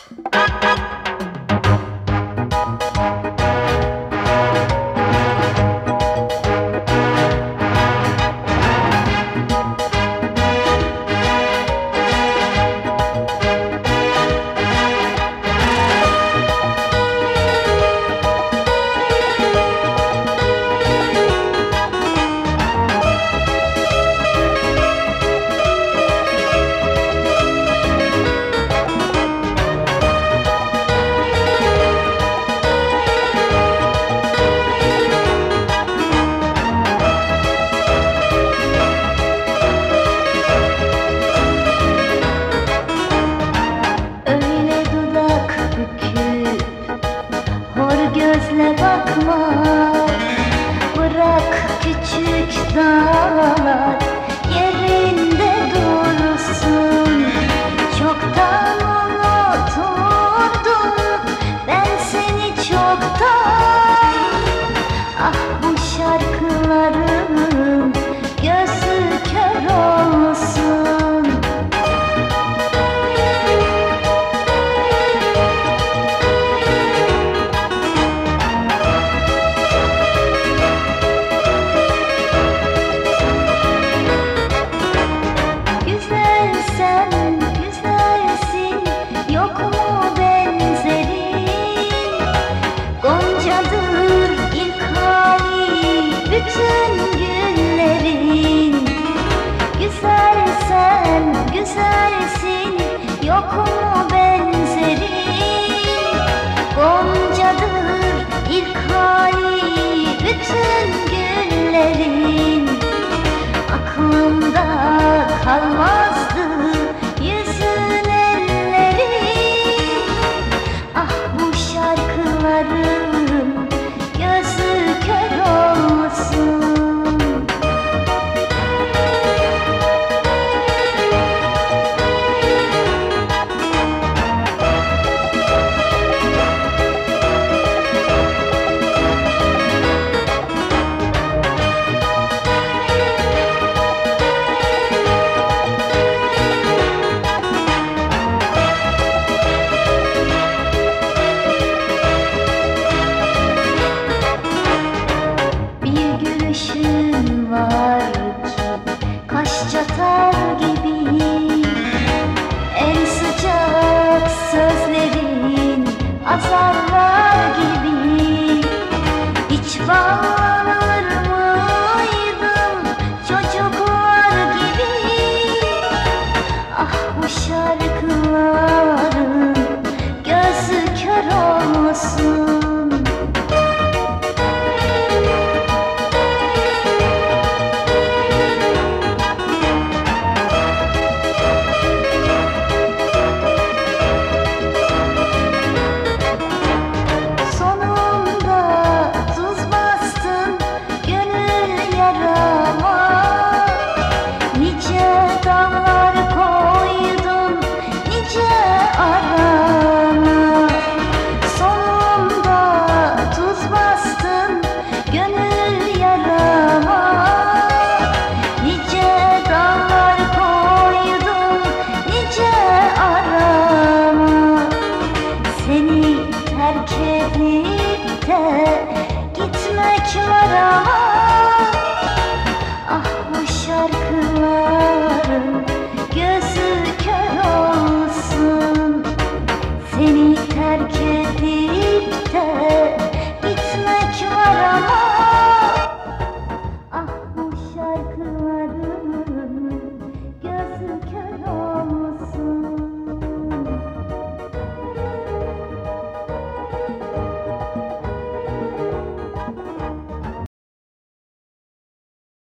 Gözle bakma, bırak küçük dağlar yerinde dursun. Çoktan unuturdum ben seni çoktan. Ah bu şarkıların gözü kör olsun. Bütün günlerin güzelsen, güzelsin, yok mu benzerin? Goncadır ilk hali bütün günlerin. Aklımda kalmazdı yüzün ellerin. Ah bu şarkıların gözü kör olsun. Gülüşün var ki kaş çatar gibi, en sıcak sözlerin azarlar gibi. Hiç bağlanır mıydım çocuklar gibi? Ah bu şarkılar